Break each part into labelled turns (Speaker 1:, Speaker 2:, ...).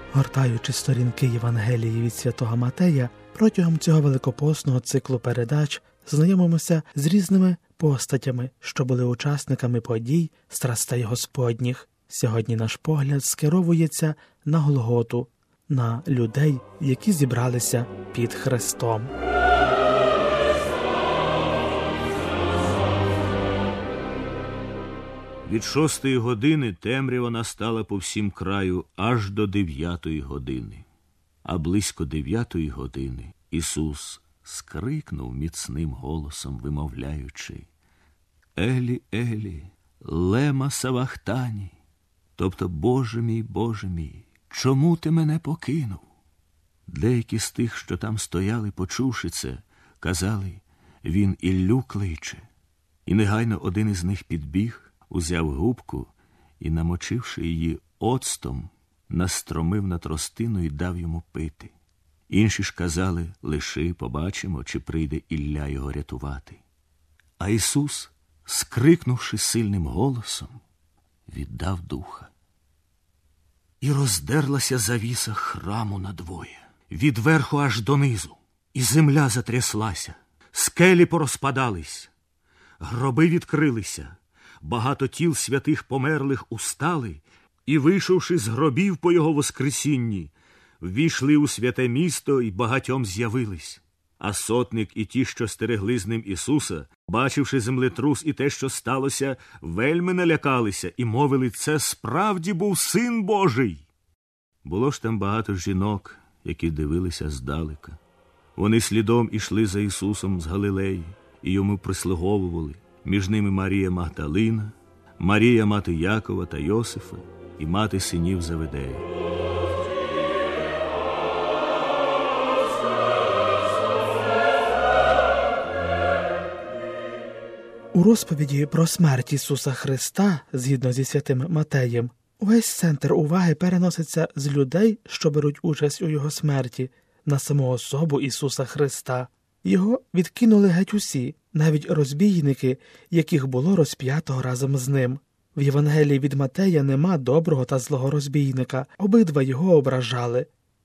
Speaker 1: Гортаючи сторінки Євангелії від святого Матея, протягом цього великопосного циклу передач знайомимося з різними постатями, що були учасниками подій страстей Господніх. Сьогодні наш погляд скеровується на Голготу, на людей, які зібралися під Христом.
Speaker 2: Від 6-ї години темрява настала по всім краю аж до 9-ї години. А близько 9-ї години Ісус скрикнув міцним голосом, вимовляючи: «Елі, Елі, лема савахтані», тобто Боже мій, чому ти мене покинув? Деякі з тих, що там стояли, почувши це, казали: «Він Іллю кличе». І негайно один із них підбіг, узяв губку і, намочивши її оцтом, настромив на тростину і дав йому пити. Інші ж казали: «Лиши, побачимо, чи прийде Ілля його рятувати». А Ісус, скрикнувши сильним голосом, віддав духа. І роздерлася завіса храму надвоє, від верху аж донизу, і земля затряслася, скелі порозпадались, гроби відкрилися, багато тіл святих померлих устали і, вийшовши з гробів по його воскресінні, ввійшли у святе місто і багатьом з'явились. А сотник і ті, що стерегли з ним Ісуса, бачивши землетрус і те, що сталося, вельми налякалися і мовили: «Це справді був Син Божий». Було ж там багато жінок, які дивилися здалека. Вони слідом ішли за Ісусом з Галилеї і йому прислуговували. Між ними Марія Магдалина, Марія, мати Якова та Йосифа, і мати синів Заведея.
Speaker 1: У розповіді про смерть Ісуса Христа, згідно зі святим Матеєм, увесь центр уваги переноситься з людей, що беруть участь у його смерті, на саму особу Ісуса Христа. Його відкинули геть усі, навіть розбійники, яких було розп'ято разом з ним. В Євангелії від Матея нема доброго та злого розбійника, обидва його ображали.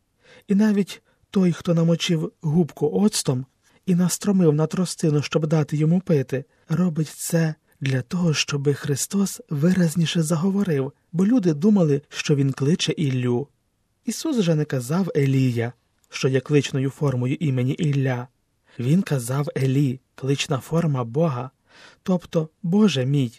Speaker 1: І навіть той, хто намочив губку оцтом і настромив на тростину, щоб дати йому пити, робить це для того, щоби Христос виразніше заговорив, бо люди думали, що він кличе Іллю. Ісус же не казав Елія, що є кличною формою імені Ілля. Він казав Елі, клична форма Бога, тобто «Боже мій».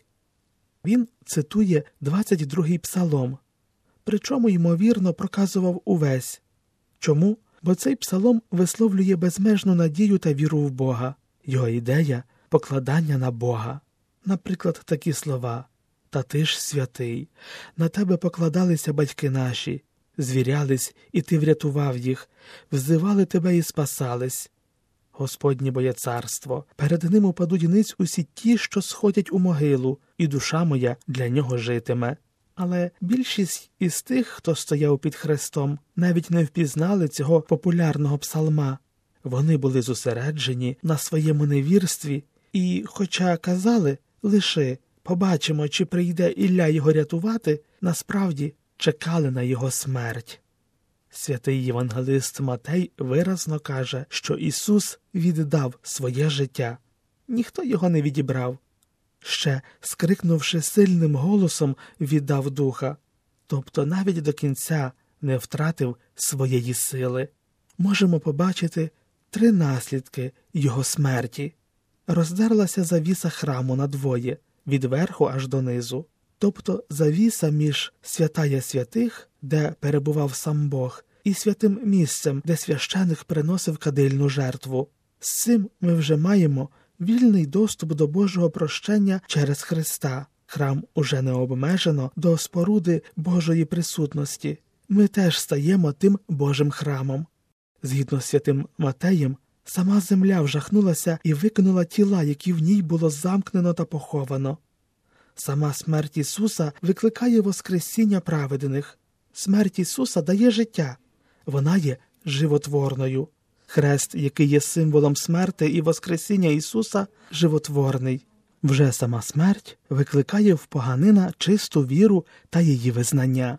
Speaker 1: Він цитує 22-й псалом, причому, ймовірно, проказував увесь. Чому? Бо цей псалом висловлює безмежну надію та віру в Бога. Його ідея – покладання на Бога. Наприклад, такі слова: «Та ти ж святий, на тебе покладалися батьки наші, звірялись, і ти врятував їх, взивали тебе і спасались. Господнє бо є царство, перед ним упадуть ниць усі ті, що сходять у могилу, і душа моя для нього житиме». Але більшість із тих, хто стояв під Христом, навіть не впізнали цього популярного псалма. Вони були зосереджені на своєму невірстві і, хоча казали «Лиши, побачимо, чи прийде Ілля його рятувати», насправді чекали на його смерть. Святий євангелист Матей виразно каже, що Ісус віддав своє життя. Ніхто його не відібрав. Ще, скрикнувши сильним голосом, віддав духа. Тобто навіть до кінця не втратив своєї сили. Можемо побачити 3 наслідки його смерті. Роздерлася завіса храму надвоє, від верху аж донизу. Тобто завіса між святая святих, де перебував сам Бог, і святим місцем, де священик приносив кадильну жертву. З цим ми вже маємо вільний доступ до Божого прощення через Христа. Храм уже не обмежено до споруди Божої присутності. Ми теж стаємо тим Божим храмом. Згідно з святим Матеєм, сама земля вжахнулася і викинула тіла, які в ній було замкнено та поховано. Сама смерть Ісуса викликає воскресіння праведних. Смерть Ісуса дає життя. Вона є животворною. Хрест, який є символом смерти і воскресіння Ісуса, животворний. Вже сама смерть викликає в поганина чисту віру та її визнання.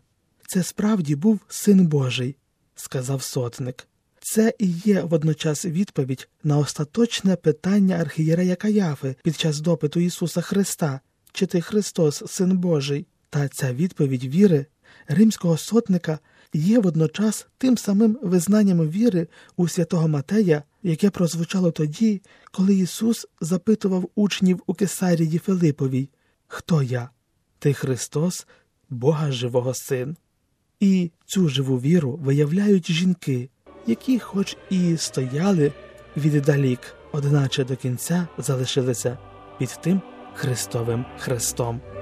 Speaker 1: це справді був Син Божий, сказав сотник. Це і є водночас відповідь на остаточне питання архієрея Каяфи під час допиту Ісуса Христа, чи ти Христос, Син Божий. Та ця відповідь віри римського сотника є водночас тим самим визнанням віри у святого Матея, яке прозвучало тоді, коли Ісус запитував учнів у Кесарії Филиповій: «Хто я?» «Ти Христос, Бога живого Син». І цю живу віру виявляють жінки, які хоч і стояли віддалік, одначе до кінця залишилися під тим Христовим хрестом.